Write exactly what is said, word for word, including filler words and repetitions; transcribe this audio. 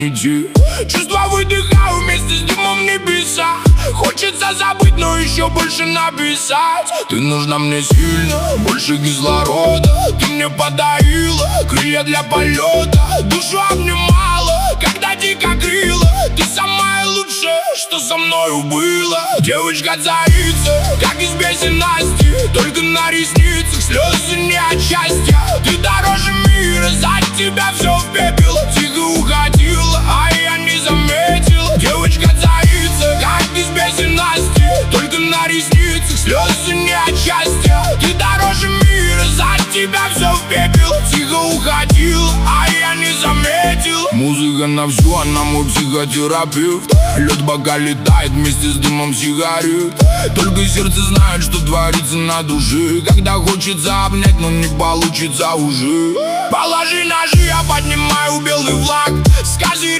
иди. Чувства выдыхаю вместе с дымом в небеса. Хочется забыть, но еще больше написать. Ты нужна мне сильно, больше кислорода. Ты мне подарила крылья для полета. Душу обнимала, когда дико крила. Ты самая лучшая, что со мною было. Девочка-царица, как из песен Насти. Только на ресницах слезы не от счастья. Ты дороже мира, за тебя все в пепел. Тихо уходила, а я не заметил. Девочка-царица, как из песен Насти. Только на ресницах слезы не от счастья. Ты дороже мира, за тебя все в пепел. Тихо уходила, а я не заметил. Музыка на всю, она мой психотерапевт. Лед бока летает вместе с дымом сигарет. Только сердце знает, что творится на душе. Когда хочется обнять, но не получится уже. Положи ножи, я поднимаю белый флаг. Скажи